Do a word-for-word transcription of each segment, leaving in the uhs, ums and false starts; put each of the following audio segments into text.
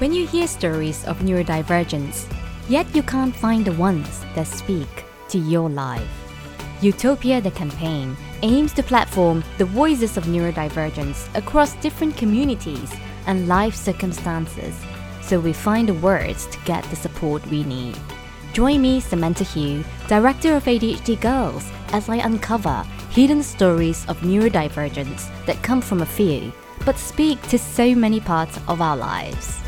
When you hear stories of neurodivergence, yet you can't find the ones that speak to your life. Utopia the campaign aims to platform the voices of neurodivergence across different communities and life circumstances, so we find the words to get the support we need. Join me, Samantha Hugh, Director of A D H D Girls, as I uncover hidden stories of neurodivergence that come from a few, but speak to so many parts of our lives.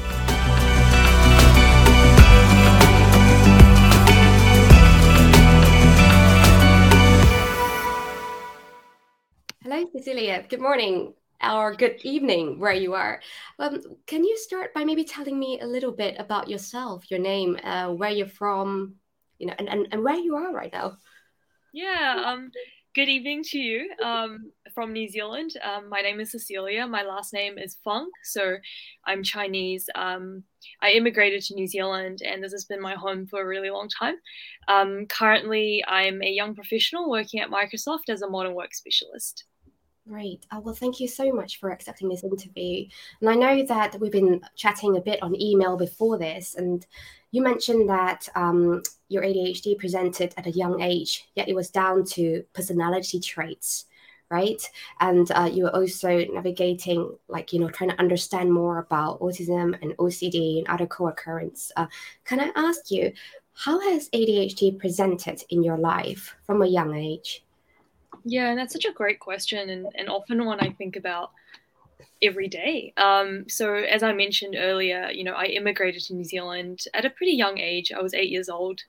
Hello, Cecilia. Good morning or good evening, where you are. Um, can you start by maybe telling me a little bit about yourself, your name, uh, where you're from, you know, and, and, and where you are right now? Yeah, um, good evening to you um, from New Zealand. Um, my name is Cecilia. My last name is Fung, so I'm Chinese. Um, I immigrated to New Zealand, and this has been my home for a really long time. Um, currently, I'm a young professional working at Microsoft as a modern work specialist. Great. Uh, well, thank you so much for accepting this interview. And I know that we've been chatting a bit on email before this, and you mentioned that um, your A D H D presented at a young age, yet it was down to personality traits, right? And uh, you were also navigating, like, you know, trying to understand more about autism and O C D and other co-occurrence. Uh, can I ask you, how has A D H D presented in your life from a young age? Yeah, and that's such a great question, and, and often one I think about every day. Um, so as I mentioned earlier, you know, I immigrated to New Zealand at a pretty young age. I was eight years old.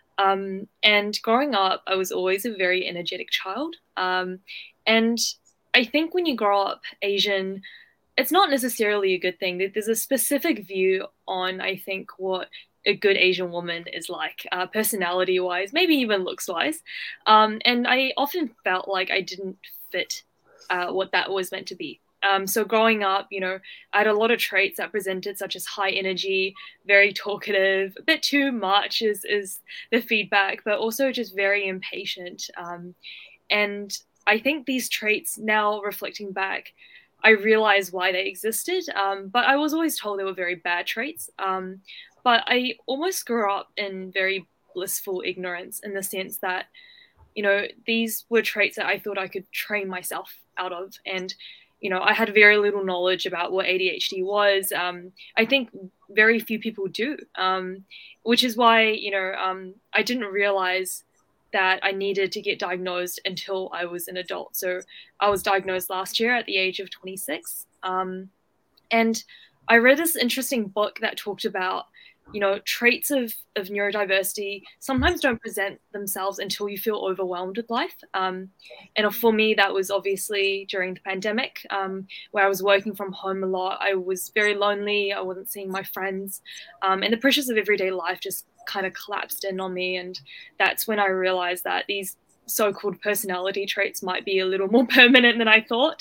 Um, and growing up, I was always a very energetic child. Um, and I think when you grow up Asian, it's not necessarily a good thing. There's a specific view on, I think, what a good Asian woman is like, uh, personality wise, maybe even looks wise. Um, and I often felt like I didn't fit uh, what that was meant to be. Um, so growing up, you know, I had a lot of traits that presented, such as high energy, very talkative, a bit too much is is the feedback, but also just very impatient. Um, and I think these traits, now reflecting back, I realize why they existed. Um, but I was always told they were very bad traits. Um, but I almost grew up in very blissful ignorance, in the sense that, you know, these were traits that I thought I could train myself out of. And, you know, I had very little knowledge about what A D H D was. Um, I think very few people do, um, which is why, you know, um, I didn't realize that I needed to get diagnosed until I was an adult. So I was diagnosed last year at the age of twenty-six. Um, and I read this interesting book that talked about, you know, traits of, of neurodiversity sometimes don't present themselves until you feel overwhelmed with life. Um, and for me, that was obviously during the pandemic, um, where I was working from home a lot. I was very lonely. I wasn't seeing my friends. Um, and the pressures of everyday life just kind of collapsed in on me. And that's when I realized that these so-called personality traits might be a little more permanent than I thought.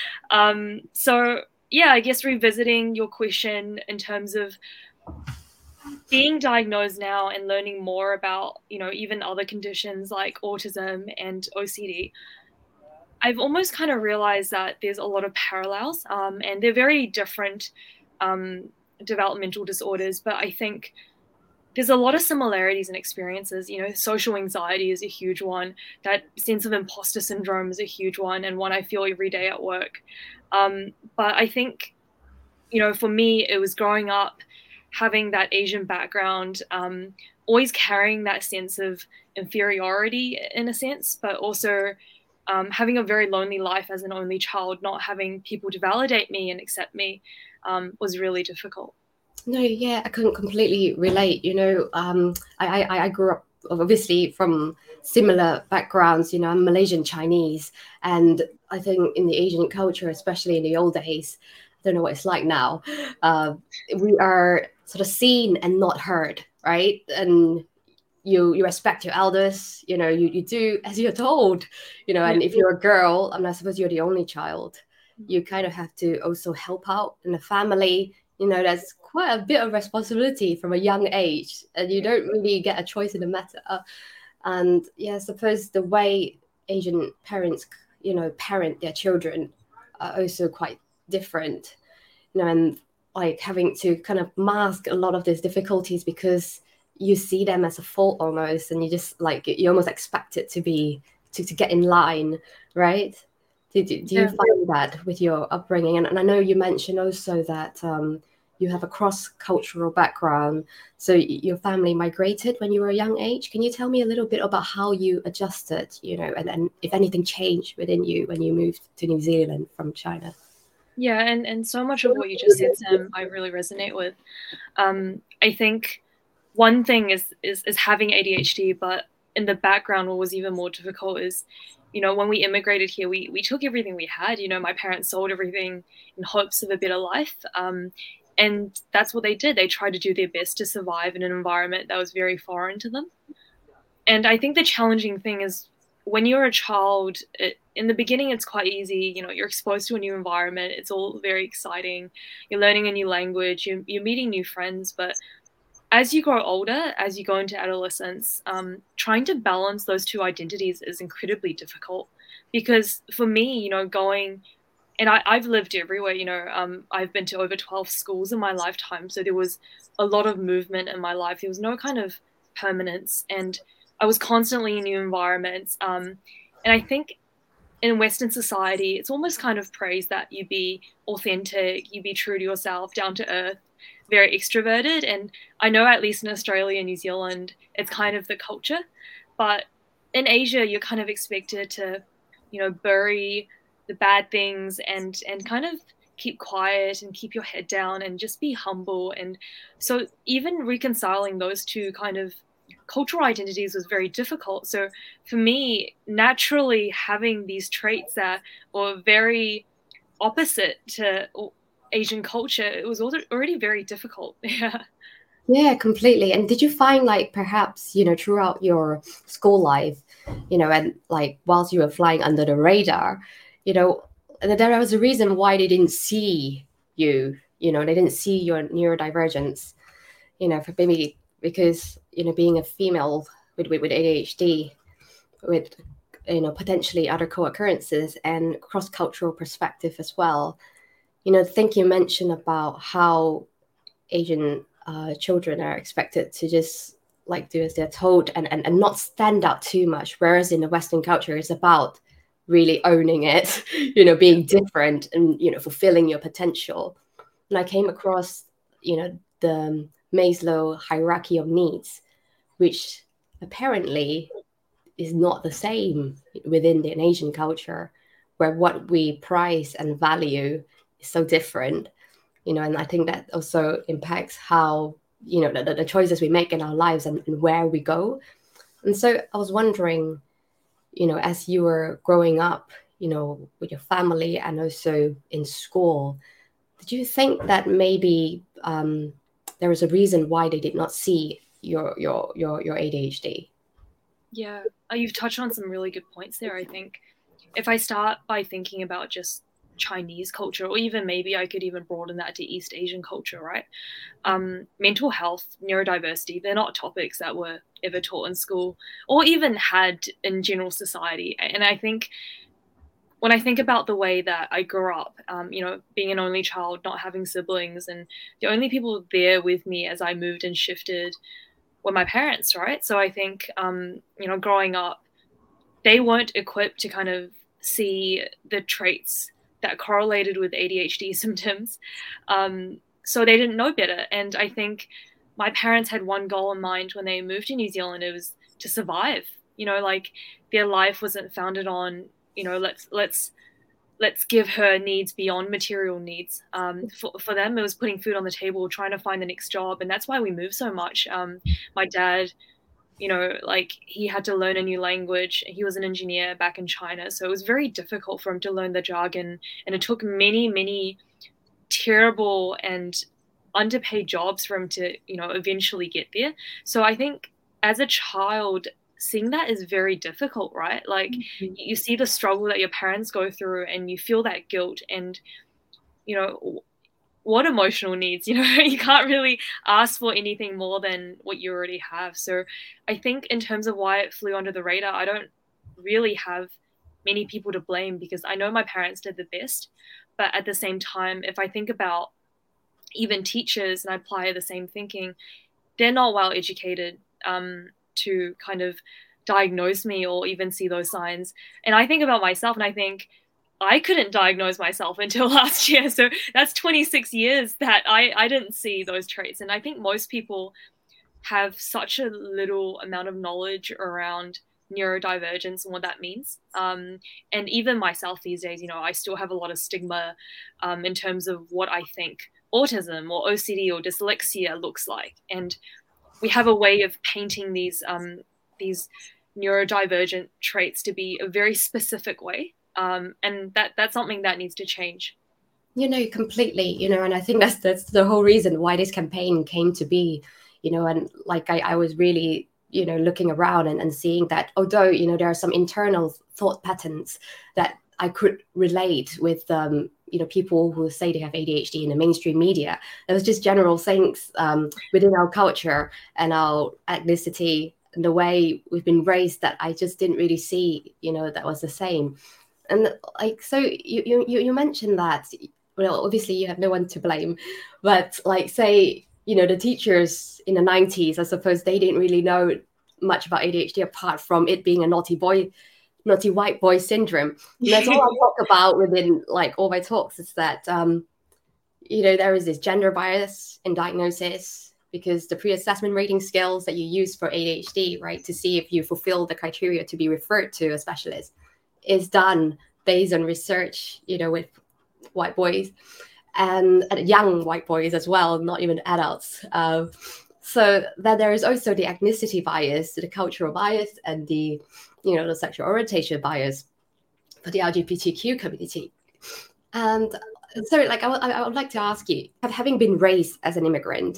Um, so yeah, I guess revisiting your question in terms of being diagnosed now and learning more about, you know, even other conditions like autism and O C D, I've almost kind of realized that there's a lot of parallels, um, and they're very different um, developmental disorders, but I think there's a lot of similarities and experiences. You know, social anxiety is a huge one. That sense of imposter syndrome is a huge one, and one I feel every day at work. Um, but I think, you know, for me, it was growing up, having that Asian background, um, always carrying that sense of inferiority in a sense, but also um, having a very lonely life as an only child, not having people to validate me and accept me, um, was really difficult. No, yeah, I couldn't completely relate. You know, um, I, I I grew up obviously from similar backgrounds. You know, I'm Malaysian Chinese, and I think in the Asian culture, especially in the old days, I don't know what it's like now. Uh, we are sort of seen and not heard, right? And you you respect your elders. You know, you you do as you're told. You know, Yeah. and if you're a girl, I'm not supposed you're the only child. You kind of have to also help out in the family. You know, that's quite a bit of responsibility from a young age, and you don't really get a choice in the matter. And yeah, I suppose the way Asian parents, you know, parent their children are also quite different. You know, and like having to kind of mask a lot of these difficulties because you see them as a fault almost, and you just like you almost expect it to be to, to get in line, right? Do, do, do you Yeah. find that with your upbringing? And, and I know you mentioned also that um, you have a cross-cultural background, so y- your family migrated when you were a young age. Can you tell me a little bit about how you adjusted, you know, and, and if anything changed within you when you moved to New Zealand from China? Yeah, and, and so much of what you just said, Sam, I really resonate with. Um, I think one thing is, is is having A D H D, but in the background, what was even more difficult is, you know, when we immigrated here, we we took everything we had. You know, my parents sold everything in hopes of a better life, um, and that's what they did. They tried to do their best to survive in an environment that was very foreign to them. And I think the challenging thing is when you're a child, it, in the beginning, it's quite easy. You know, you're exposed to a new environment. It's all very exciting. You're learning a new language. You're, you're meeting new friends. But as you grow older, as you go into adolescence, um, trying to balance those two identities is incredibly difficult. Because for me, you know, going and I, I've lived everywhere, you know, um, I've been to over twelve schools in my lifetime. So there was a lot of movement in my life. There was no kind of permanence. And I was constantly in new environments. Um, and I think in Western society, it's almost kind of praised that you be authentic, you be true to yourself, down to earth, very extroverted. And I know at least in Australia and New Zealand, it's kind of the culture. But in Asia, you're kind of expected to, you know, bury the bad things and and kind of keep quiet and keep your head down and just be humble. And so even reconciling those two kind of cultural identities was very difficult. So for me, naturally having these traits that were very opposite to Asian culture, it was already very difficult. Yeah. Yeah, completely. And did you find like perhaps, you know, throughout your school life, you know, and like whilst you were flying under the radar, you know, that there was a reason why they didn't see you, you know, they didn't see your neurodivergence, you know, for maybe because, you know, being a female with, with, with A D H D, with, you know, potentially other co-occurrences and cross-cultural perspective as well. You know, I think you mentioned about how Asian uh, children are expected to just like do as they're told and, and, and not stand out too much. Whereas in the Western culture, it's about really owning it, you know, being different and, you know, fulfilling your potential. And I came across, you know, the Maslow hierarchy of needs, which apparently is not the same within the Asian culture, where what we prize and value is so different. You know, and I think that also impacts how, you know, the, the choices we make in our lives and, and where we go. And so I was wondering, you know, as you were growing up, you know, with your family and also in school, did you think that maybe um, there was a reason why they did not see your your your your A D H D? Yeah, you've touched on some really good points there. I think if I start by thinking about just Chinese culture, or even maybe I could even broaden that to East Asian culture, right? Um, mental health, neurodiversity, they're not topics that were ever taught in school or even had in general society. And I think when I think about the way that I grew up, um, you know, being an only child, not having siblings, and the only people there with me as I moved and shifted were my parents, right? So I think, um, you know, growing up, they weren't equipped to kind of see the traits that correlated with A D H D symptoms. Um, so they didn't know better. And I think my parents had one goal in mind when they moved to New Zealand. It was to survive. You know, like their life wasn't founded on, you know, let's let's let's give her needs beyond material needs. Um, for, for them, it was putting food on the table, trying to find the next job. And that's why we moved so much. Um, my dad, you know, like he had to learn a new language. He was an engineer back in China. So it was very difficult for him to learn the jargon. And it took many, many terrible and underpaid jobs for him to, you know, eventually get there. So I think as a child, seeing that is very difficult, right? Like mm-hmm. you see the struggle that your parents go through and you feel that guilt and, you know, what emotional needs, you know, you can't really ask for anything more than what you already have. So I think in terms of why it flew under the radar, I don't really have many people to blame because I know my parents did the best. But at the same time, if I think about even teachers, and I apply the same thinking, they're not well educated um, to kind of diagnose me or even see those signs. And I think about myself and I think I couldn't diagnose myself until last year. So that's twenty-six years that I, I didn't see those traits. And I think most people have such a little amount of knowledge around neurodivergence and what that means. Um, and even myself these days, you know, I still have a lot of stigma um, in terms of what I think autism or O C D or dyslexia looks like. And we have a way of painting these um, these neurodivergent traits to be a very specific way. Um, and that that's something that needs to change. You know, completely, you know, and I think that's that's the whole reason why this campaign came to be, you know, and like I, I was really, you know, looking around and, and seeing that although, you know, there are some internal thought patterns that I could relate with, um, you know, people who say they have A D H D in the mainstream media. There was just general things um, within our culture and our ethnicity and the way we've been raised that I just didn't really see, you know, that was the same. And like, so you you you mentioned that, well, obviously you have no one to blame, but like, say, you know, the teachers in the nineties, I suppose they didn't really know much about A D H D apart from it being a naughty boy, naughty white boy syndrome. And that's all I talk about within like all my talks is that, um, you know, there is this gender bias in diagnosis because the pre-assessment rating scales that you use for A D H D, right, to see if you fulfill the criteria to be referred to a specialist is done based on research, you know, with white boys and young white boys as well, not even adults. Uh, so that there is also the ethnicity bias, the cultural bias, and the, you know, the sexual orientation bias for the L G B T Q community. And so, like, I, w- I would like to ask you, having been raised as an immigrant,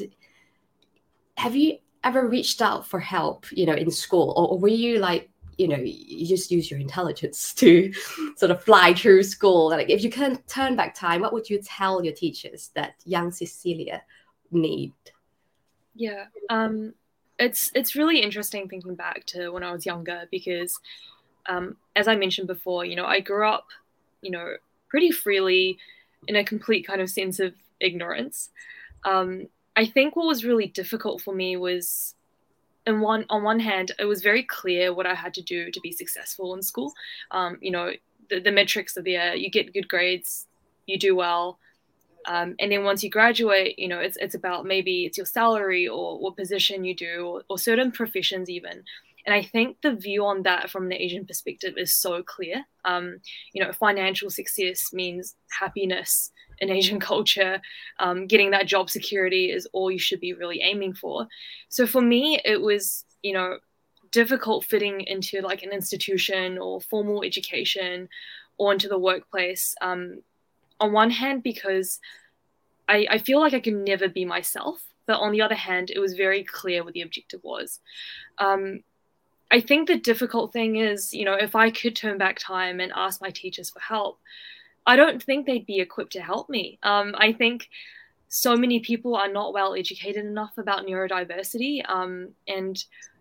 have you ever reached out for help, you know, in school, or, or were you like, you know, you just use your intelligence to sort of fly through school? Like, if you can turn back time, what would you tell your teachers that young Cecilia need? Yeah, um, it's it's really interesting thinking back to when I was younger because, um, as I mentioned before, you know, I grew up, you know, pretty freely in a complete kind of sense of ignorance. Um, I think what was really difficult for me was, and one on one hand, it was very clear what I had to do to be successful in school. Um, you know, the, the metrics are there. You get good grades, you do well, um, and then once you graduate, you know, it's it's about maybe it's your salary or what position you do, or, or certain professions even. And I think the view on that from the Asian perspective is so clear. Um, you know, financial success means happiness in Asian culture. Um, getting that job security is all you should be really aiming for. So for me, it was, you know, difficult fitting into like an institution or formal education or into the workplace. Um, on one hand, because I, I feel like I could never be myself. But on the other hand, it was very clear what the objective was. Um, I think the difficult thing is, you know, if I could turn back time and ask my teachers for help, I don't think they'd be equipped to help me. Um, I think so many people are not well educated enough about neurodiversity. Um, and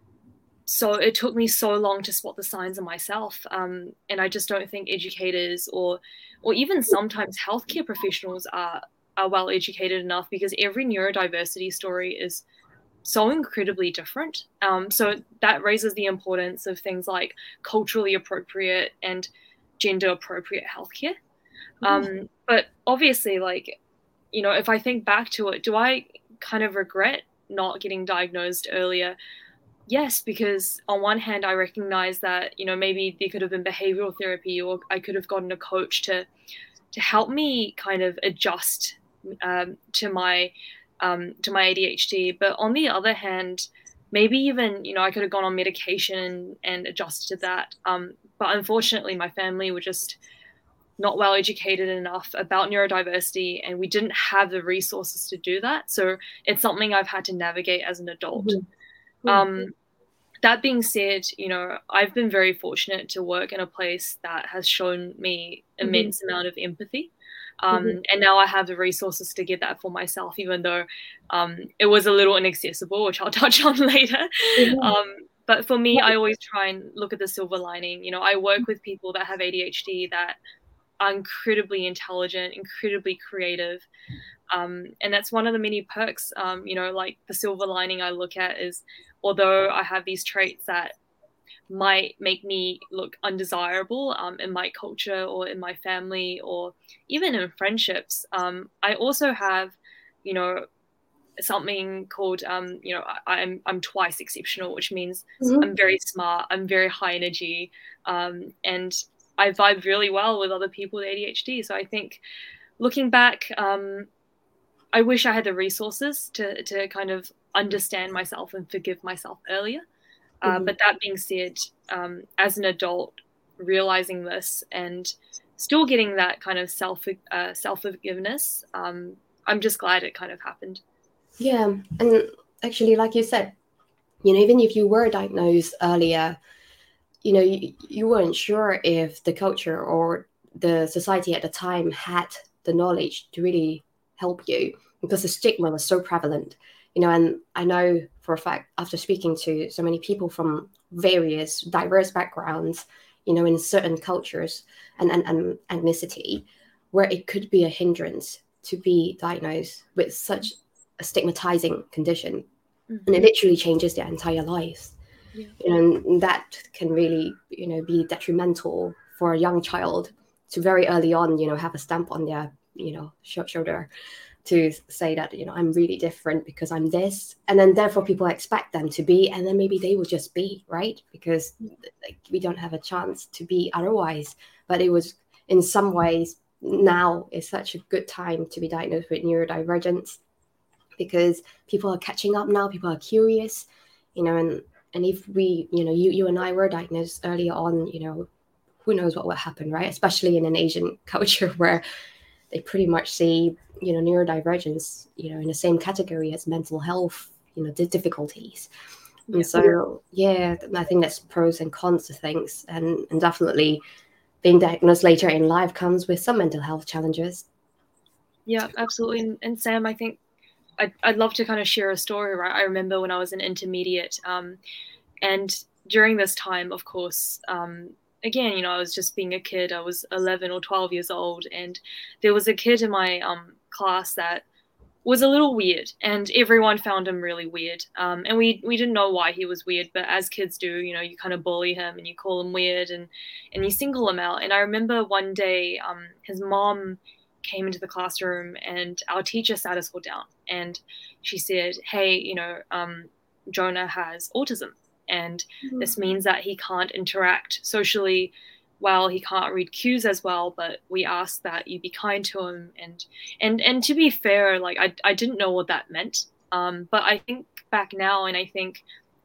so it took me so long to spot the signs in myself. Um, and I just don't think educators or or even sometimes healthcare professionals are, are well educated enough, because every neurodiversity story is so incredibly different. Um, so that raises the importance of things like culturally appropriate and gender appropriate healthcare. Um, but obviously, like, you know, if I think back to it, do I kind of regret not getting diagnosed earlier? Yes, because on one hand, I recognize that, you know, maybe there could have been behavioral therapy, or I could have gotten a coach to to help me kind of adjust um, to my um, to my A D H D. But on the other hand, maybe even, you know, I could have gone on medication and adjusted to that. Um, but unfortunately, my family were just not well educated enough about neurodiversity, and we didn't have the resources to do that. So it's something I've had to navigate as an adult. Mm-hmm. Um, that being said, you know, I've been very fortunate to work in a place that has shown me immense mm-hmm. amount of empathy. Um, mm-hmm. And now I have the resources to get that for myself, even though um, it was a little inaccessible, which I'll touch on later. Mm-hmm. Um, but for me, I always try and look at the silver lining. You know, I work with people that have A D H D that are incredibly intelligent, incredibly creative. Um, and that's one of the many perks, um, you know, like the silver lining I look at is, although I have these traits that might make me look undesirable um, in my culture or in my family or even in friendships, um, I also have, you know, something called, um, you know, I, I'm I'm twice exceptional, which means Mm-hmm. I'm very smart, I'm very high energy, um, and I vibe really well with other people with A D H D. So I think looking back, um, I wish I had the resources to to kind of understand myself and forgive myself earlier. Uh, Mm-hmm. but that being said, um, as an adult, realizing this and still getting that kind of self uh, self forgiveness, um, I'm just glad it kind of happened. Yeah, and actually, like you said, you know, even if you were diagnosed earlier, you know, you, you weren't sure if the culture or the society at the time had the knowledge to really help you because the stigma was so prevalent, you know. And I know for a fact, after speaking to so many people from various diverse backgrounds, you know, in certain cultures and, and, and ethnicity, where it could be a hindrance to be diagnosed with such a stigmatizing condition. Mm-hmm. And it literally changes their entire lives. Yeah. You know, and that can really, you know, be detrimental for a young child to very early on, you know, have a stamp on their, you know, shoulder to say that, you know, I'm really different because I'm this. And then therefore people expect them to be, and then maybe they will just be, right? Because like, we don't have a chance to be otherwise. But it was in some ways now is such a good time to be diagnosed with neurodivergence because people are catching up now, people are curious, you know, and and if we, you know, you you and I were diagnosed earlier on, you know, who knows what will happen, right? Especially in an Asian culture where they pretty much see, you know, neurodivergence, you know, in the same category as mental health, you know, difficulties. Yeah. And so, yeah, I think that's pros and cons to things, and and definitely being diagnosed later in life comes with some mental health challenges. Yeah, absolutely. And, and Sam, I think I'd, I'd love to kind of share a story, right? I remember when I was an intermediate, um, and during this time, of course, um, again, you know, I was just being a kid. I was eleven or twelve years old, and there was a kid in my um, class that was a little weird, and everyone found him really weird. Um, and we we didn't know why he was weird, but as kids do, you know, you kind of bully him and you call him weird and and you single him out. And I remember one day, um, his mom came into the classroom and our teacher sat us all down and she said, hey, you know, um, Jonah has autism, and mm-hmm. this means that he can't interact socially well, he can't read cues as well, but we ask that you be kind to him. And and and to be fair, like I, I didn't know what that meant, um, but I think back now, and I think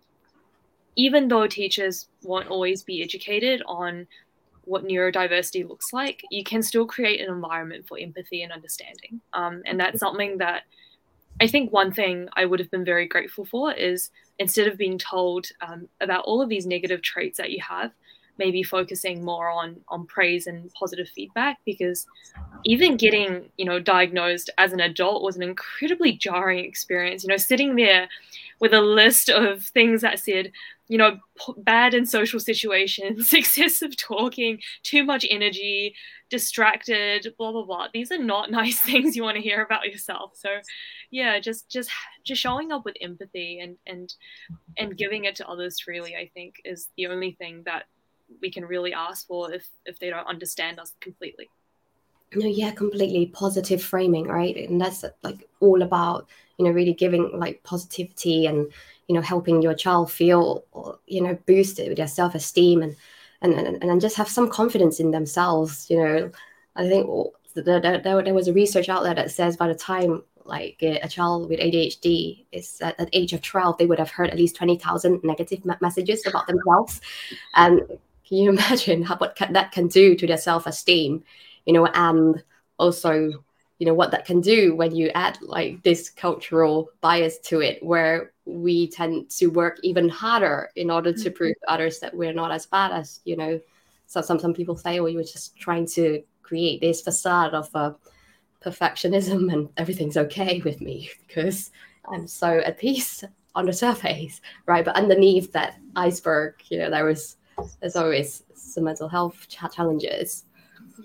even though teachers won't always be educated on what neurodiversity looks like, you can still create an environment for empathy and understanding. Um, and that's something that I think one thing I would have been very grateful for is instead of being told um, about all of these negative traits that you have, maybe focusing more on on praise and positive feedback, because even getting, you know, diagnosed as an adult was an incredibly jarring experience. You know, sitting there with a list of things that said, you know, bad in social situations, excessive talking, too much energy, distracted, blah, blah, blah. These are not nice things you want to hear about yourself. So yeah, just just just showing up with empathy and and and giving it to others freely, I think, is the only thing that we can really ask for if if they don't understand us completely. No, yeah, completely positive framing, right? And that's like all about, you know, really giving like positivity and, you know, helping your child feel, you know, boosted with their self-esteem and and and, and just have some confidence in themselves. You know, I think there, there, there was a research out there that says by the time like a child with A D H D is at the age of twelve, they would have heard at least twenty thousand negative messages about themselves. And can you imagine how what can, that can do to their self-esteem? You know, and also, you know, what that can do when you add like this cultural bias to it, where we tend to work even harder in order to prove to others that we're not as bad as, you know, so some, some people say, well, you were just trying to create this facade of uh, perfectionism and everything's okay with me because I'm so at peace on the surface, right? But underneath that iceberg, you know, there was, there's always some mental health ch- challenges. Yeah.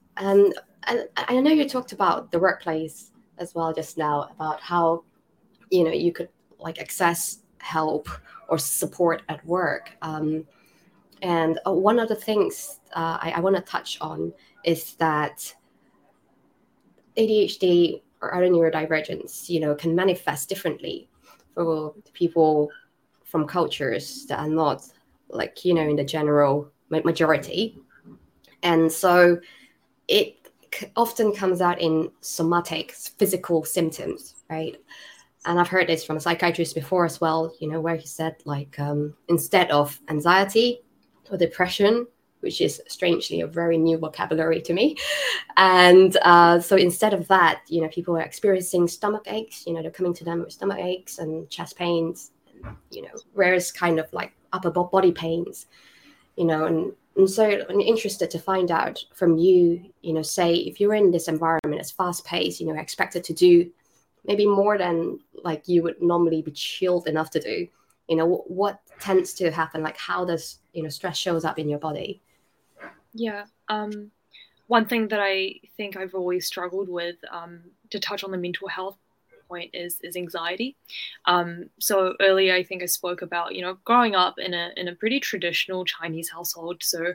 And, and I know you talked about the workplace as well just now, about how, you know, you could like access help or support at work. Um, and uh, one of the things uh, I, I want to touch on is that A D H D or other neurodivergence, you know, can manifest differently for people from cultures that are not like, you know, in the general majority. And so it often comes out in somatic physical symptoms, right? And I've heard this from a psychiatrist before as well, you know, where he said like um, instead of anxiety or depression, which is strangely a very new vocabulary to me. And uh, so instead of that, you know, people are experiencing stomach aches, you know, they're coming to them with stomach aches and chest pains, and, you know, various kind of like upper body pains, you know, and, and so I'm interested to find out from you, you know, say if you're in this environment, it's fast paced, you know, expected to do maybe more than like you would normally be chilled enough to do, you know, what, what tends to happen? Like how does, you know, stress shows up in your body? Yeah. Um, one thing that I think I've always struggled with, um, to touch on the mental health point, is is anxiety. Um, so earlier, I think I spoke about, you know, growing up in a in a pretty traditional Chinese household. So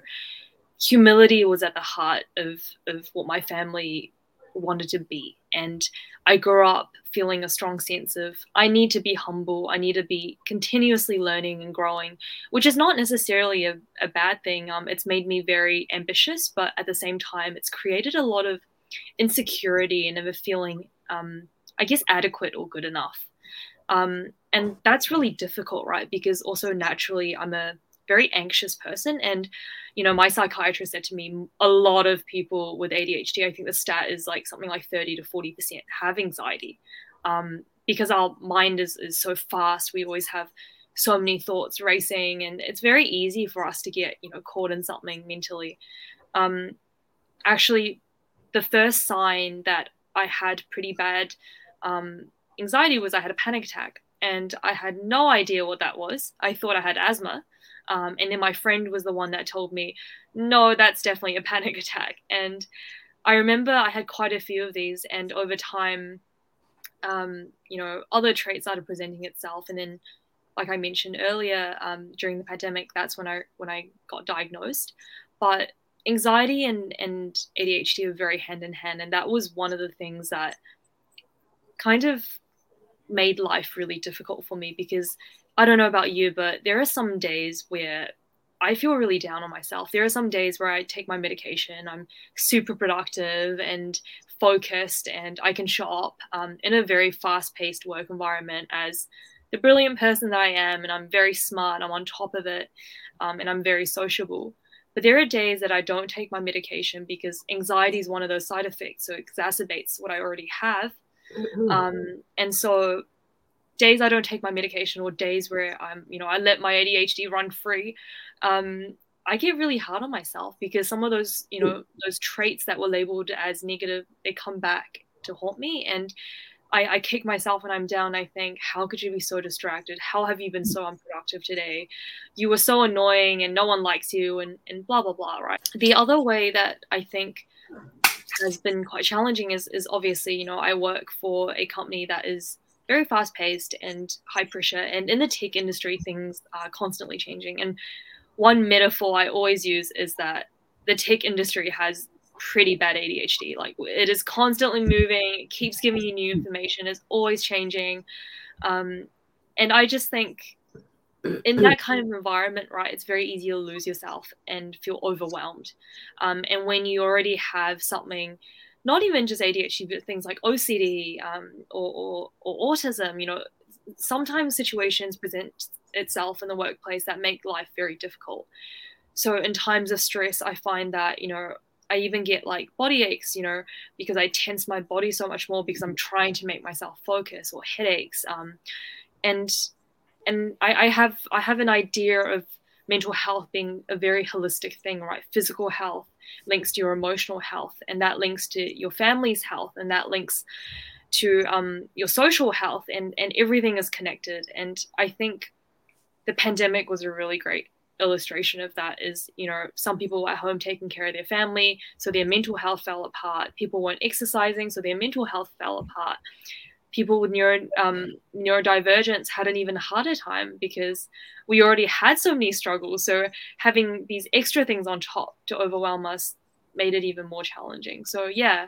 humility was at the heart of of what my family wanted to be. And I grew up feeling a strong sense of I need to be humble. I need to be continuously learning and growing, which is not necessarily a, a bad thing. Um, it's made me very ambitious, but at the same time, it's created a lot of insecurity and never feeling, um, I guess, adequate or good enough. Um, and that's really difficult, right? Because also naturally, I'm a very anxious person. And, you know, my psychiatrist said to me, a lot of people with A D H D, I think the stat is like something like thirty to forty percent have anxiety, um, because our mind is, is so fast. We always have so many thoughts racing, and it's very easy for us to get, you know, caught in something mentally. Um, actually, the first sign that I had pretty bad um, anxiety was I had a panic attack, and I had no idea what that was. I thought I had asthma. Um, and then my friend was the one that told me, no, that's definitely a panic attack. And I remember I had quite a few of these, and over time, um, you know, other traits started presenting itself. And then, like I mentioned earlier, um, during the pandemic, that's when I when I got diagnosed. But anxiety and, and A D H D are very hand in hand. And that was one of the things that kind of made life really difficult for me, because I don't know about you, but there are some days where I feel really down on myself. There are some days where I take my medication, I'm super productive and focused, and I can show up um, in a very fast-paced work environment as the brilliant person that I am, and I'm very smart, I'm on top of it, um, and I'm very sociable. But there are days that I don't take my medication because anxiety is one of those side effects, so it exacerbates what I already have. Um, and so days I don't take my medication, or days where I'm, you know, I let my A D H D run free, um, I get really hard on myself, because some of those, you know, those traits that were labeled as negative, they come back to haunt me. And I, I kick myself when I'm down. I think, how could you be so distracted? How have you been so unproductive today? You were so annoying, and no one likes you, and, and blah, blah, blah, right? The other way that I think has been quite challenging is, is obviously, you know, I work for a company that is very fast paced and high pressure. And in the tech industry, things are constantly changing. And one metaphor I always use is that the tech industry has pretty bad A D H D. Like, it is constantly moving, it keeps giving you new information, it's always changing. Um, and I just think in that kind of environment, right, it's very easy to lose yourself and feel overwhelmed. Um, and when you already have something, not even just A D H D, but things like O C D, um, or, or, or autism, you know, sometimes situations present itself in the workplace that make life very difficult. So in times of stress, I find that, you know, I even get like body aches, you know, because I tense my body so much more because I'm trying to make myself focus, or headaches. Um, and and I, I have I have an idea of mental health being a very holistic thing, right? Physical health links to your emotional health, and that links to your family's health, and that links to um, your social health, and, and everything is connected. And I think the pandemic was a really great illustration of that is, you know, some people were at home taking care of their family, so their mental health fell apart. People weren't exercising, so their mental health fell apart. People with neuro, um, neurodivergence had an even harder time because we already had so many struggles. So having these extra things on top to overwhelm us made it even more challenging. So yeah.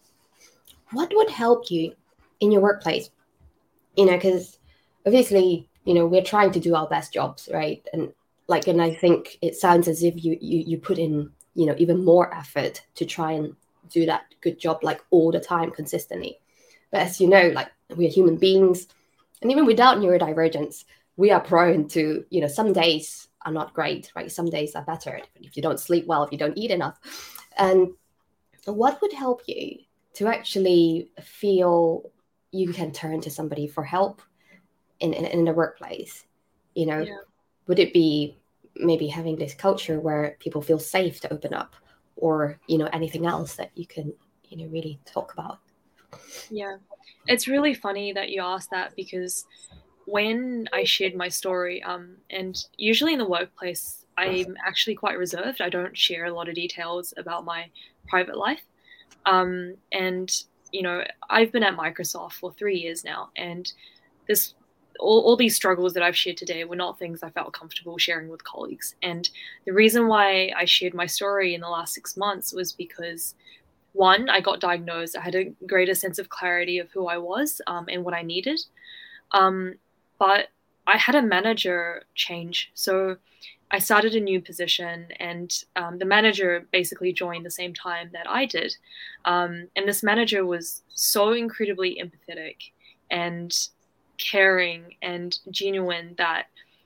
What would help you in your workplace? You know, because obviously, you know, we're trying to do our best jobs, right? And like, and I think it sounds as if you you you put in, you know, even more effort to try and do that good job, like all the time, consistently. But as you know, like we are human beings, and even without neurodivergence, we are prone to, you know, some days are not great, right? Some days are better if you don't sleep well, if you don't eat enough. And what would help you to actually feel you can turn to somebody for help in, in, in the workplace? You know, yeah. Would it be maybe having this culture where people feel safe to open up, or, you know, anything else that you can, you know, really talk about? Yeah, it's really funny that you asked that, because when I shared my story, um, and usually in the workplace, I'm actually quite reserved. I don't share a lot of details about my private life. Um, and, you know, I've been at Microsoft for three years now, and this all, all these struggles that I've shared today were not things I felt comfortable sharing with colleagues. And the reason why I shared my story in the last six months was because, one, I got diagnosed. I had a greater sense of clarity of who I was um, and what I needed. Um, but I had a manager change. So I started a new position, and um, the manager basically joined the same time that I did. Um, and this manager was so incredibly empathetic and caring and genuine that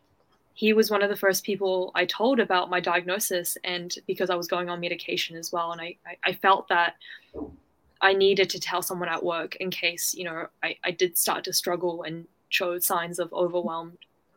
he was one of the first people I told about my diagnosis, and because I was going on medication as well. And I, I felt that I needed to tell someone at work in case, you know, I, I did start to struggle and showed signs of overwhelmed.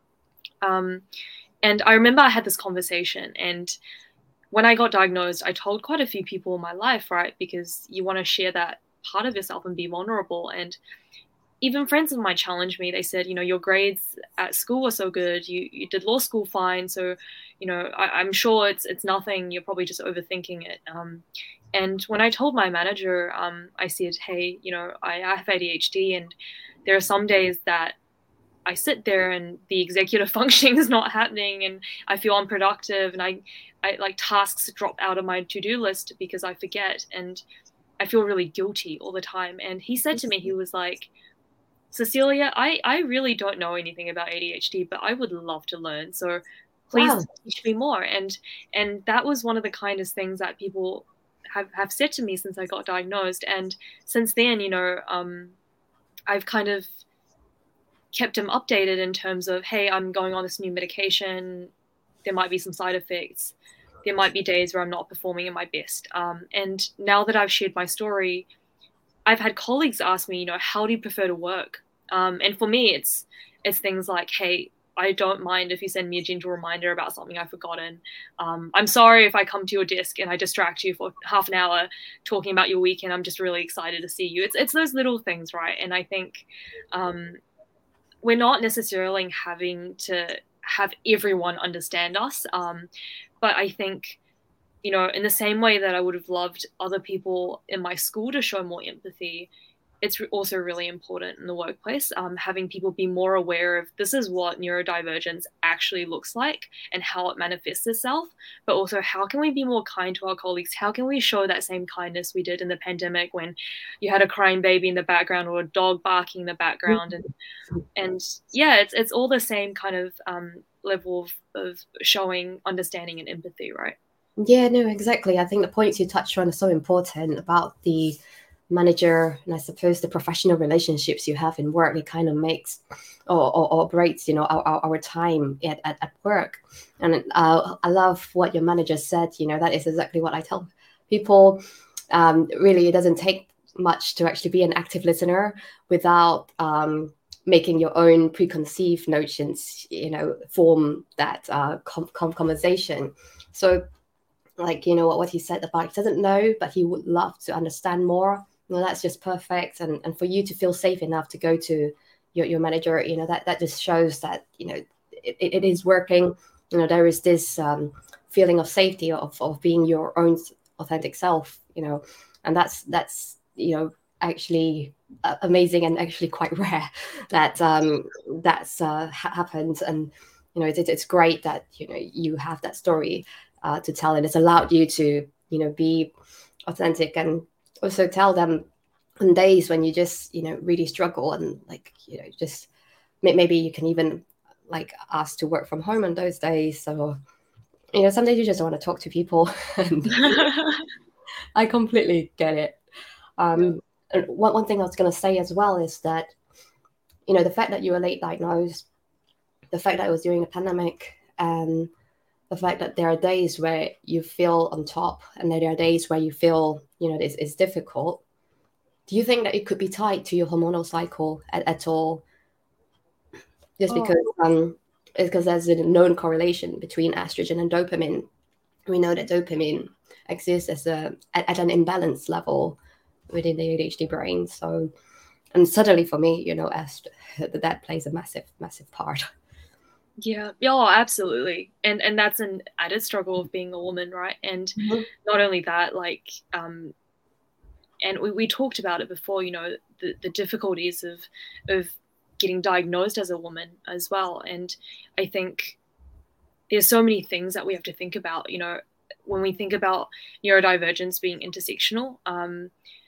Um, and I remember I had this conversation, and when I got diagnosed, I told quite a few people in my life, right? Because you want to share that part of yourself and be vulnerable. And even friends of mine challenged me. They said, you know, your grades at school were so good. You you did law school fine. So, you know, I, I'm sure it's it's nothing. You're probably just overthinking it. Um, and when I told my manager, um, I said, hey, you know, I, I have A D H D, and there are some days that I sit there and the executive functioning is not happening, and I feel unproductive, and I, I like tasks drop out of my to-do list because I forget, and I feel really guilty all the time. And he said to me, he was like, Cecilia, I, I really don't know anything about A D H D, but I would love to learn. So please wow. teach me more. And and that was one of the kindest things that people have, have said to me since I got diagnosed. And since then, you know, um, I've kind of kept him updated in terms of, hey, I'm going on this new medication. There might be some side effects. There might be days where I'm not performing at my best. Um, and now that I've shared my story, I've had colleagues ask me, you know, how do you prefer to work? Um, and for me, it's it's things like, hey, I don't mind if you send me a gentle reminder about something I've forgotten. Um, I'm sorry if I come to your desk and I distract you for half an hour talking about your weekend. I'm just really excited to see you. It's it's those little things, right? And I think um, we're not necessarily having to have everyone understand us. Um, but I think, you know, in the same way that I would have loved other people in my school to show more empathy, it's also really important in the workplace, um, having people be more aware of this is what neurodivergence actually looks like and how it manifests itself, but also how can we be more kind to our colleagues? How can we show that same kindness we did in the pandemic when you had a crying baby in the background or a dog barking in the background? And, and yeah, it's, it's all the same kind of um, level of, of showing understanding and empathy, right? Yeah, no, exactly. I think the points you touched on are so important about the manager and I suppose the professional relationships you have in work. It kind of makes or, or, or breaks, you know, our, our, our time at, at, at work. And uh, I love what your manager said. You know, that is exactly what I tell people. Um, really, it doesn't take much to actually be an active listener without um, making your own preconceived notions, you know, form that uh, com- com- conversation. So like, you know, what, what he said about he doesn't know, but he would love to understand more. You know, that's just perfect. And, and for you to feel safe enough to go to your, your manager, you know, that, that just shows that, you know, it, it is working. you know, there is this um, feeling of safety of, of being your own authentic self, you know, and that's, that's, you know, actually uh, amazing and actually quite rare that um, that's uh, ha- happened. And, you know, it, it's great that, you know, you have that story uh, to tell, and it's allowed you to, you know, be authentic and also tell them on days when you just, you know, really struggle and like, you know, just maybe you can even like ask to work from home on those days. So, you know, some days you just don't want to talk to people. And I completely get it. Um, and one, one thing I was going to say as well is that, you know, the fact that you were late diagnosed, the fact that it was during the pandemic, and the fact that there are days where you feel on top and there are days where you feel, you know, it's, it's difficult. Do you think that it could be tied to your hormonal cycle at, at all? Just oh. because um, it's because there's a known correlation between estrogen and dopamine. We know that dopamine exists as a at, at an imbalance level within the A D H D brain. So, and suddenly for me, you know, as that plays a massive, massive part. Yeah, yeah, oh, absolutely. And and that's an added struggle of being a woman, right? And mm-hmm. not only that, like, um, and we, we talked about it before, you know, the, the difficulties of of getting diagnosed as a woman as well. And I think there's so many things that we have to think about, you know, when we think about neurodivergence being intersectional. Um,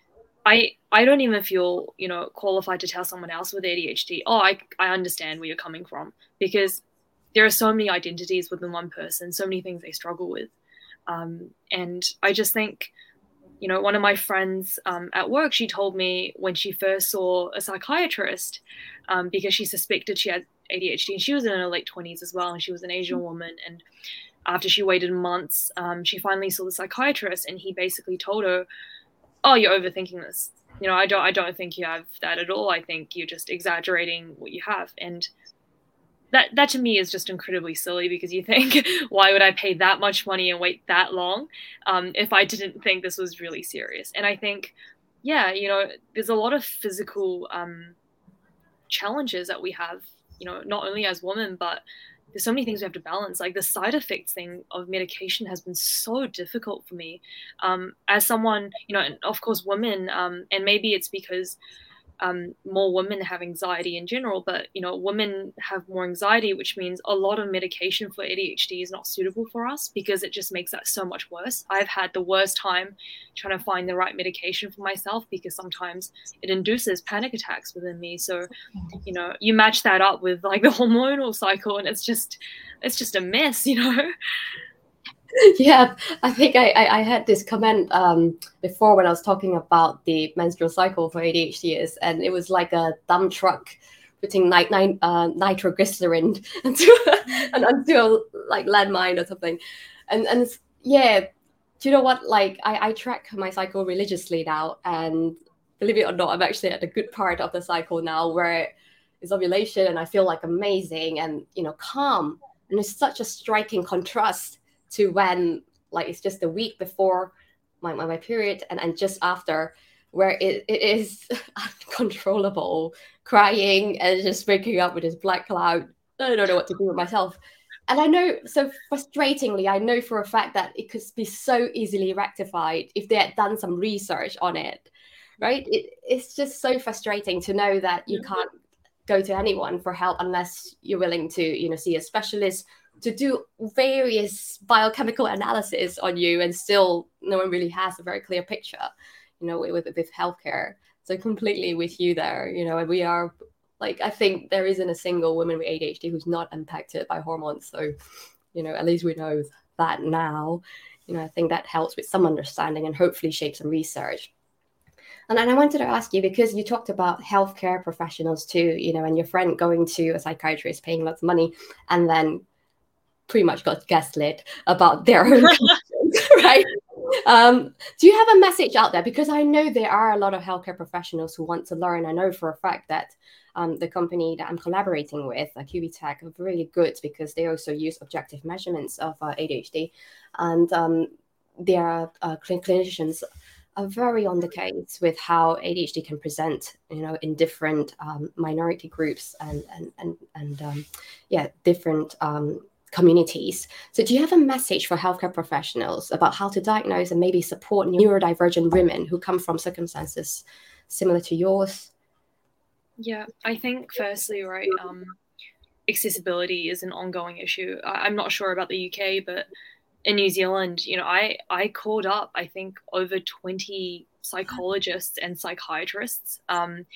I I don't even feel, you know, qualified to tell someone else with A D H D, oh, I, I understand where you're coming from, because there are so many identities within one person, so many things they struggle with. Um, and I just think, you know, one of my friends um, at work, she told me when she first saw a psychiatrist, um, because she suspected she had A D H D, and she was in her late twenties as well, and she was an Asian woman. And after she waited months, um, she finally saw the psychiatrist, and he basically told her, oh, you're overthinking this. You know, I don't, I don't think you have that at all. I think you're just exaggerating what you have. And that, that to me is just incredibly silly, because you think, why would I pay that much money and wait that long um, if I didn't think this was really serious? And I think, yeah, you know, there's a lot of physical um, challenges that we have, you know, not only as women, but there's so many things we have to balance. Like the side effects thing of medication has been so difficult for me um, as someone, you know, and of course women, um, and maybe it's because um, more women have anxiety in general, but, you know, women have more anxiety, which means a lot of medication for A D H D is not suitable for us, because it just makes that so much worse. I've had the worst time trying to find the right medication for myself, because sometimes it induces panic attacks within me. So, you know, you match that up with like the hormonal cycle, and it's just, it's just a mess, you know? Yeah, I think I, I, I had this comment um, before when I was talking about the menstrual cycle for A D H D is, and it was like a dump truck putting nit- nit- uh, nitroglycerin into, into a like landmine or something. And and yeah, do you know what? Like I, I track my cycle religiously now, and believe it or not, I'm actually at the good part of the cycle now, where it's ovulation and I feel like amazing and, you know, calm. And it's such a striking contrast to when like it's just a week before my, my, my period and, and just after, where it, it is uncontrollable, crying and just waking up with this black cloud. I don't know what to do with myself. And I know, so frustratingly, I know for a fact that it could be so easily rectified if they had done some research on it, right? It, it's just so frustrating to know that you can't go to anyone for help unless you're willing to, you know, see a specialist to do various biochemical analysis on you, and still no one really has a very clear picture, you know, with, with healthcare. So completely with you there, you know, and we are like, I think there isn't a single woman with A D H D who's not impacted by hormones. So, you know, at least we know that now. You know, I think that helps with some understanding and hopefully shape some research. And then I wanted to ask you, because you talked about healthcare professionals too, you know, and your friend going to a psychiatrist, paying lots of money, and then pretty much got gaslit about their own questions, right? Um, do you have a message out there? Because I know there are a lot of healthcare professionals who want to learn. I know for a fact that um, the company that I'm collaborating with, uh, Q B Tech, are really good because they also use objective measurements of uh, A D H D. And um, their uh, cl- clinicians are very on the case with how A D H D can present, you know, in different um, minority groups and, and, and, and um, yeah, different um, communities. So do you have a message for healthcare professionals about how to diagnose and maybe support neurodivergent women who come from circumstances similar to yours? Yeah, I think firstly, right, um, accessibility is an ongoing issue. I- I'm not sure about the U K, but in New Zealand, you know, I, I called up, I think, over twenty psychologists and psychiatrists. Um,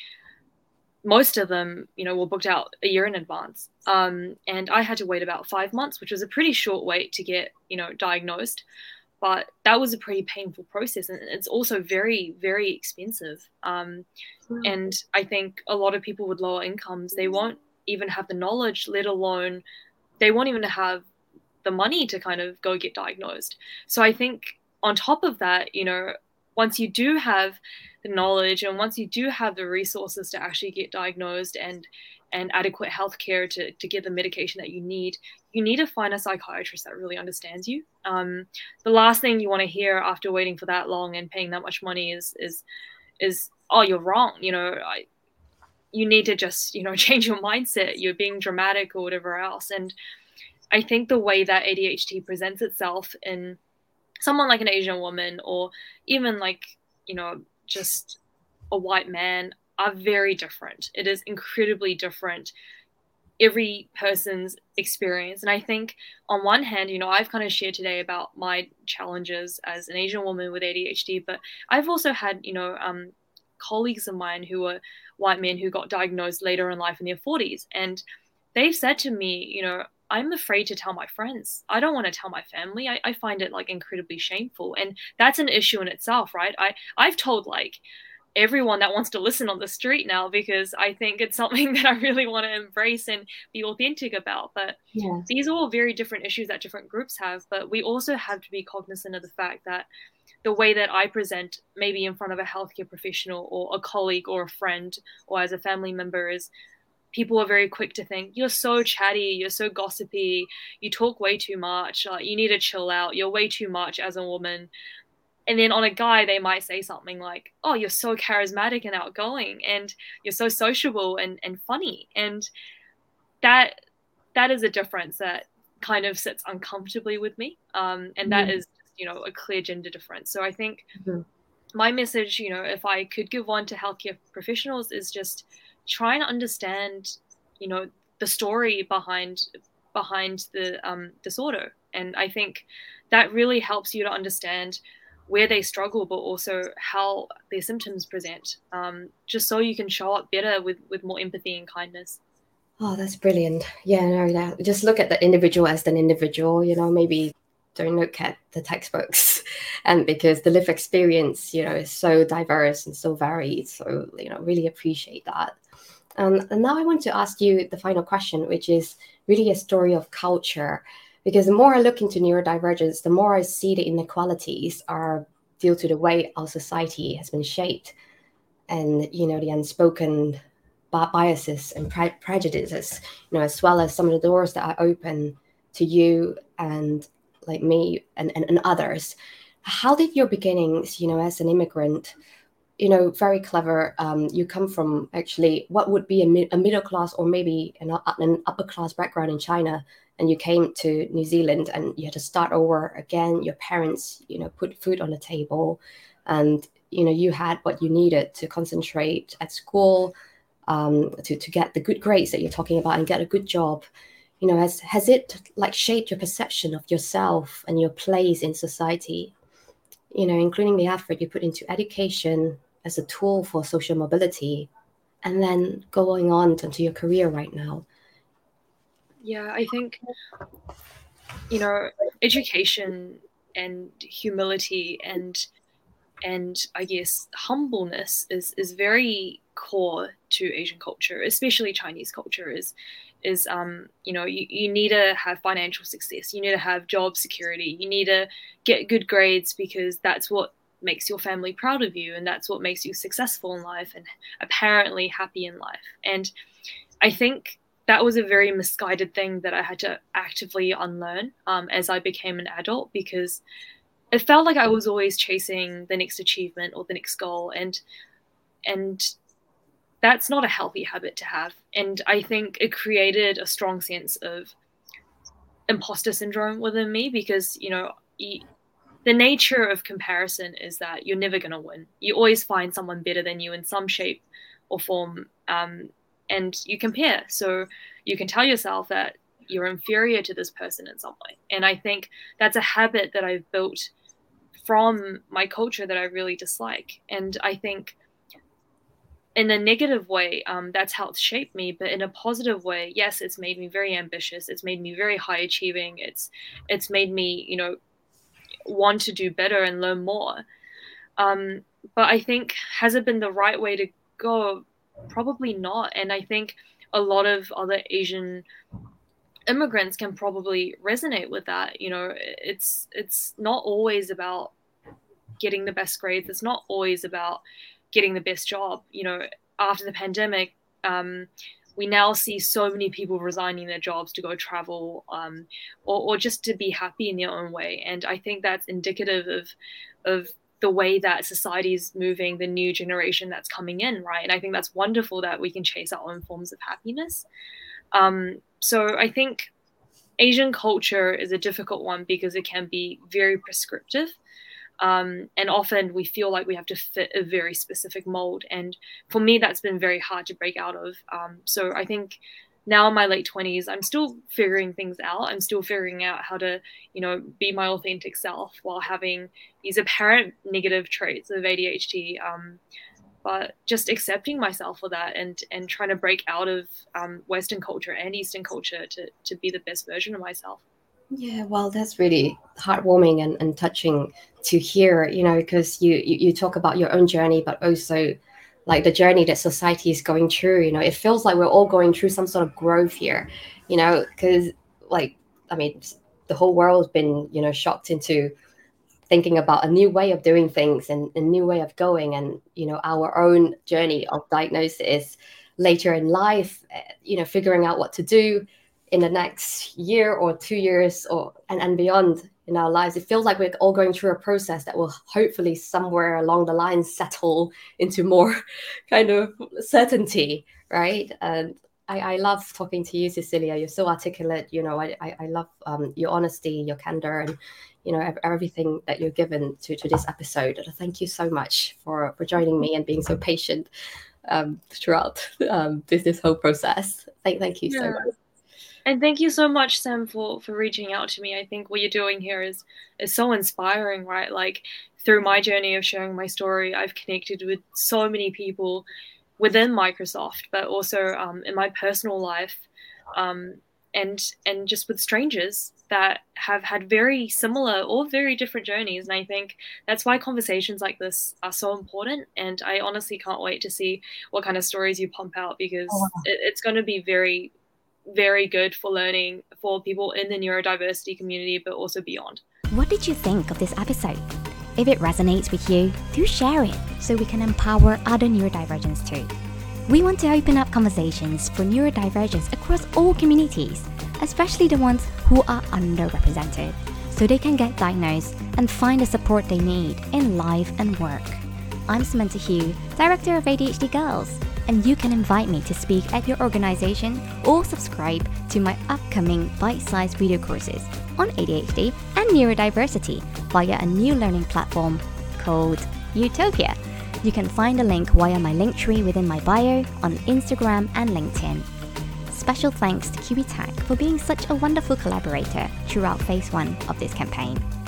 most of them, you know, were booked out a year in advance. Um, and I had to wait about five months, which was a pretty short wait to get, you know, diagnosed. But that was a pretty painful process. And it's also very, very expensive. Um, and I think a lot of people with lower incomes, they won't even have the knowledge, let alone they won't even have the money to kind of go get diagnosed. So I think on top of that, you know, once you do have the knowledge and once you do have the resources to actually get diagnosed and and adequate healthcare to, to get the medication that you need, you need to find a psychiatrist that really understands you. Um, the last thing you want to hear after waiting for that long and paying that much money is is is oh, you're wrong. You know, I, you need to just, you know, change your mindset. You're being dramatic or whatever else. And I think the way that A D H D presents itself in someone like an Asian woman or even like, you know, just a white man are very different. It is incredibly different, every person's experience. And I think on one hand, you know, I've kind of shared today about my challenges as an Asian woman with A D H D, but I've also had, you know, um, colleagues of mine who were white men who got diagnosed later in life in their forties. And they've said to me, you know, I'm afraid to tell my friends. I don't want to tell my family. I, I find it like incredibly shameful. And that's an issue in itself, right? I, I've told like everyone that wants to listen on the street now because I think it's something that I really want to embrace and be authentic about. But Yeah. these are all very different issues that different groups have. But we also have to be cognizant of the fact that the way that I present maybe in front of a healthcare professional or a colleague or a friend or as a family member is people are very quick to think, you're so chatty, you're so gossipy, you talk way too much, like, you need to chill out, you're way too much as a woman. And then on a guy, they might say something like, oh, you're so charismatic and outgoing and you're so sociable and, and funny. And that that is a difference that kind of sits uncomfortably with me. Um, and that mm-hmm. is, you know, a clear gender difference. So I think mm-hmm. my message, you know, if I could give one to healthcare professionals is just try and understand, you know, the story behind behind the um, disorder. And I think that really helps you to understand where they struggle, but also how their symptoms present, um, just so you can show up better with, with more empathy and kindness. Oh, that's brilliant. Yeah, no, that, just look at the individual as an individual, you know, maybe don't look at the textbooks. And because the lived experience, you know, is so diverse and so varied. So, you know, really appreciate that. Um, and now I want to ask you the final question, which is really a story of culture. Because the more I look into neurodivergence, the more I see the inequalities are due to the way our society has been shaped. And, you know, the unspoken biases and pre- prejudices, you know, as well as some of the doors that are open to you and like me and, and, and others. How did your beginnings, you know, as an immigrant, you know, very clever. Um, you come from actually what would be a, mi- a middle class or maybe an, an upper class background in China, and you came to New Zealand and you had to start over again. Your parents, you know, put food on the table, and you know you had what you needed to concentrate at school, um, to to get the good grades that you're talking about and get a good job. You know, has has it like shaped your perception of yourself and your place in society? You know, including the effort you put into education as a tool for social mobility, and then going on into your career right now. Yeah, I think, you know, education and humility and and I guess humbleness is is very core to Asian culture, especially Chinese culture. Is is um you know you, you need to have financial success, you need to have job security, you need to get good grades because that's what makes your family proud of you and that's what makes you successful in life and apparently happy in life. And I think that was a very misguided thing that I had to actively unlearn um, as I became an adult, because it felt like I was always chasing the next achievement or the next goal, and and that's not a healthy habit to have. And I think it created a strong sense of imposter syndrome within me because, you know, you, the nature of comparison is that you're never going to win. You always find someone better than you in some shape or form, um, and you compare. So you can tell yourself that you're inferior to this person in some way. And I think that's a habit that I've built from my culture that I really dislike. And I think in a negative way, um, that's how it's shaped me. But in a positive way, yes, it's made me very ambitious. It's made me very high achieving. It's it's made me, you know, want to do better and learn more. Um, but I think, has it been the right way to go? Probably not. And I think a lot of other Asian immigrants can probably resonate with that. You know, it's it's not always about getting the best grades. It's not always about getting the best job. You know, after the pandemic, um, we now see so many people resigning their jobs to go travel, um, or, or just to be happy in their own way. And I think that's indicative of of the way that society is moving, the new generation that's coming in, right? And I think that's wonderful that we can chase our own forms of happiness. Um, so I think Asian culture is a difficult one because it can be very prescriptive. Um, and often we feel like we have to fit a very specific mold. And for me, that's been very hard to break out of. Um, so I think now in my late twenties, I'm still figuring things out. I'm still figuring out how to, you know, be my authentic self while having these apparent negative traits of A D H D. Um, but just accepting myself for that and and trying to break out of um, Western culture and Eastern culture to to be the best version of myself. Yeah, well, that's really heartwarming and, and touching to hear, you know, because you, you you talk about your own journey, but also like the journey that society is going through. You know, it feels like we're all going through some sort of growth here, you know, because like, I mean, the whole world's been, you know, shocked into thinking about a new way of doing things and a new way of going. And, you know, our own journey of diagnosis later in life, you know, figuring out what to do in the next year or two years or and, and beyond in our lives. It feels like we're all going through a process that will hopefully somewhere along the line settle into more kind of certainty, right? And I, I love talking to you, Cecilia. You're so articulate. You know, I, I, I love um, your honesty, your candor, and, you know, everything that you're given to, to this episode. And thank you so much for, for joining me and being so patient um, throughout um, this, this whole process. Thank, thank you yeah. so much. And thank you so much, Sam, for, for reaching out to me. I think what you're doing here is is so inspiring, right? Like, through my journey of sharing my story, I've connected with so many people within Microsoft, but also um, in my personal life, um, and and just with strangers that have had very similar or very different journeys. And I think that's why conversations like this are so important. And I honestly can't wait to see what kind of stories you pump out, because oh, wow. it, it's going to be very very good for learning for people in the neurodiversity community, but also beyond. What did you think of this episode? If it resonates with you, do share it so we can empower other neurodivergents too. We want to open up conversations for neurodivergents across all communities, especially the ones who are underrepresented, so they can get diagnosed and find the support they need in life and work. I'm Samantha Hugh, Director of A D H D Girls, and you can invite me to speak at your organization or subscribe to my upcoming bite-sized video courses on A D H D and neurodiversity via a new learning platform called Utopia. You can find a link via my link tree within my bio on Instagram and LinkedIn. Special thanks to Kiwi Tech for being such a wonderful collaborator throughout phase one of this campaign.